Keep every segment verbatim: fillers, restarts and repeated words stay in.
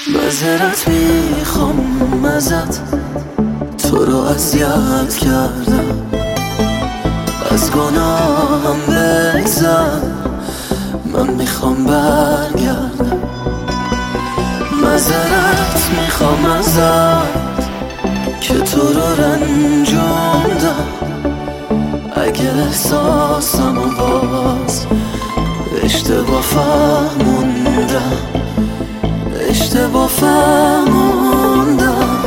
معذرت میخوام ازت، تو رو اذیت کردم، از گناهم بگذر، من میخوام برگردم. معذرت میخوام ازت که تو رو رنجوندم، اگه احساسمو باز اشتباه فهموندم، اشتباه فهموندم.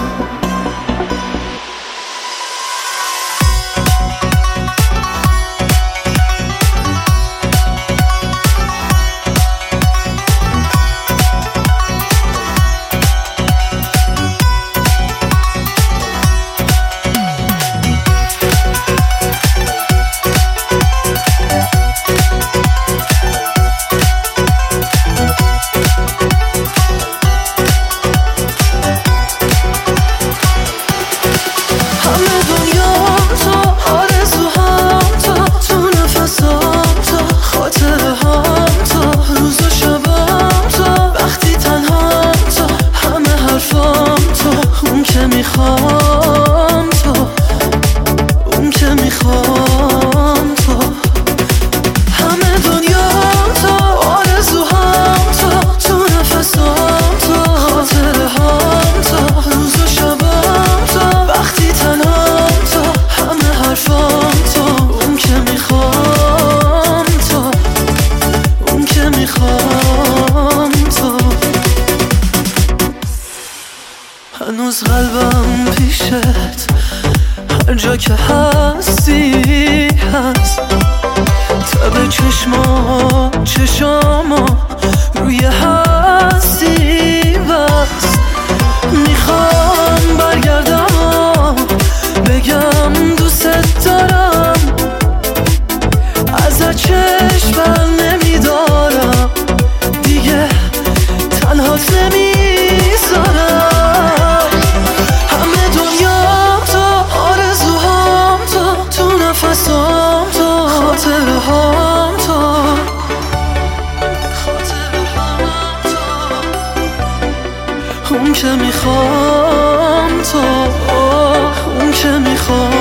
میخوام تو، اون که میخوام تو، همه دنیا تو، آرزوهام تو، تو نفسام تو، خاطره هام تو، روز و شبام تو، وقتی تنهام تو، همه حرفام تو، اون که میخوام تو، اون که میخوام تو. هنوز قلبم پیشت، هر جا که هستی هست، تب چشما چشاما روی هستی بس. میخوام برگردم و بگم دوست دارم، ازت چشم بر نمیدارم، دیگه تنهات نمیذارم. نفسام تو، خاطره هام تو، خاطره هام تو، اون که میخوام تو، اون که میخوام